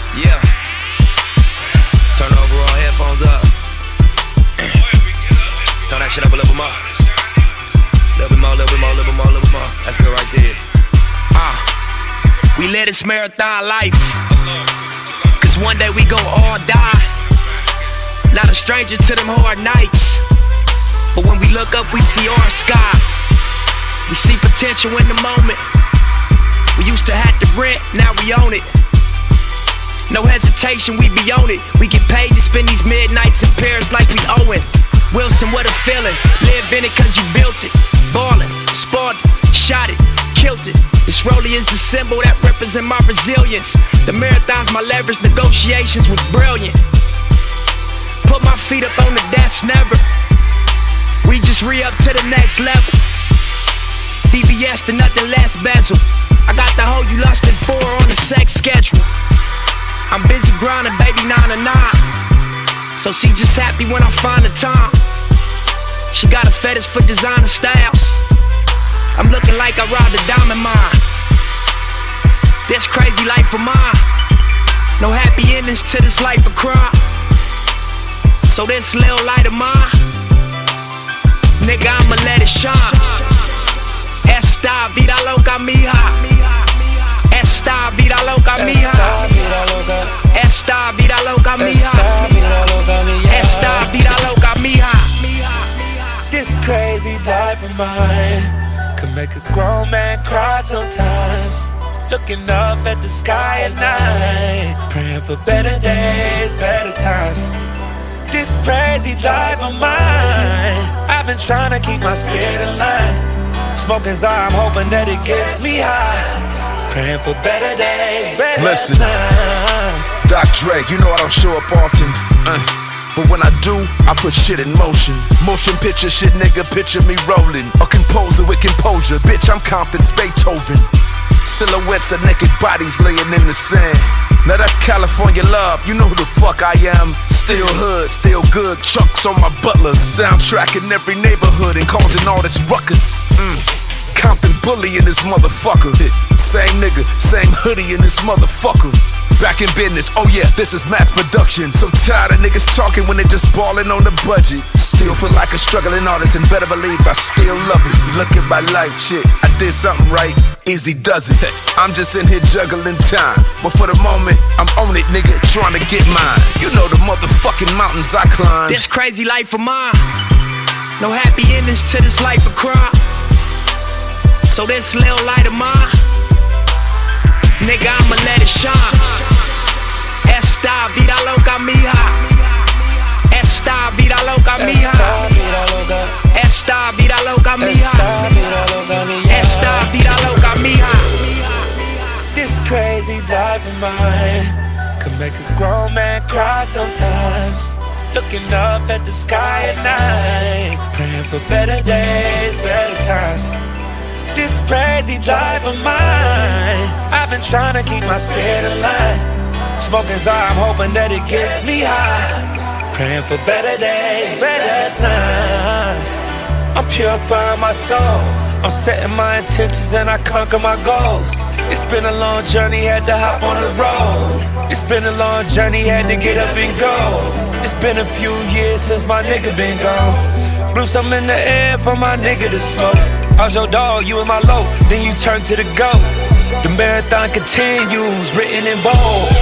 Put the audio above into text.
Yeah. Turn the overall headphones up. Turn that shit up a little bit more. Little bit more, little bit more, little bit more, little bit more. That's good right there. We live this marathon life, cause one day we gon' all die. Not a stranger to them hard nights, but when we look up we see orange sky. We see potential in the moment. We used to have to rent, now we own it. No hesitation, we be on it. We get paid to spend these midnights in Paris like we owe it. Wilson, what a feeling. Live in it cause you built it. Ballin', spoiled it, shot it, killed it. This rollie is the symbol that represent my resilience. The marathon's my leverage, negotiations was brilliant. Put my feet up on the desk, never. We just re-up to the next level. VVS to nothing less bezel. I got the hoe you lustin' for on the sex schedule. I'm busy grinding, baby, 9 to 9. So she just happy when I find the time. She got a fetish for designer styles. I'm looking like I robbed a diamond mine. This crazy life of mine. No happy endings to this life of crime. So this little light of mine, nigga, I'ma let it shine. Esta vida loca mija. Esta vida loca mija. Esta vida loca mija. Esta vida loca mija. This crazy life of mine could make a grown man cry sometimes. Looking up at the sky at night, praying for better days, better times. This crazy life of mine, I've been trying to keep my spirit aligned. Smoking Zara, I'm hoping that it gets me high. Praying for better days, better times. Doc Dre, you know I don't show up often. But when I do, I put shit in motion. Motion picture shit, nigga, picture me rolling. A composer with composure, bitch, I'm Compton's Beethoven. Silhouettes of naked bodies laying in the sand. Now that's California love, you know who the fuck I am. Still hood, still good, chunks on my butlers. Soundtrack in every neighborhood and causing all this ruckus. Compton bully in this motherfucker. Same nigga, same hoodie in this motherfucker. Back in business, oh yeah, this is mass production. So tired of niggas talking when they just ballin' on the budget. Still feel like a struggling artist and better believe I still love it. Look at my life, shit, I did something right, easy does it. I'm just in here juggling time, but for the moment, I'm on it, nigga, trying to get mine. You know the motherfucking mountains I climb. This crazy life of mine, no happy endings to this life of crime. So this little light of mine, nigga, I'ma let it shine. Esta vida loca mija. Esta vida loca mija. Esta vida loca mija. Esta vida loca mija. This crazy life of mine could make a grown man cry sometimes. Looking up at the sky at night, praying for better days, better times. This crazy life of mine, I've been trying to keep my spirit aligned. Smoking Zara, I'm hoping that it gets me high. Praying for better days, better times. I'm purifying my soul. I'm setting my intentions and I conquer my goals. It's been a long journey, had to hop on the road. It's been a long journey, had to get up and go. It's been a few years since my nigga been gone. Blew some in the air for my nigga to smoke. I was your dog, you in my low, then you turn to the GOAT. The marathon continues, written in bold.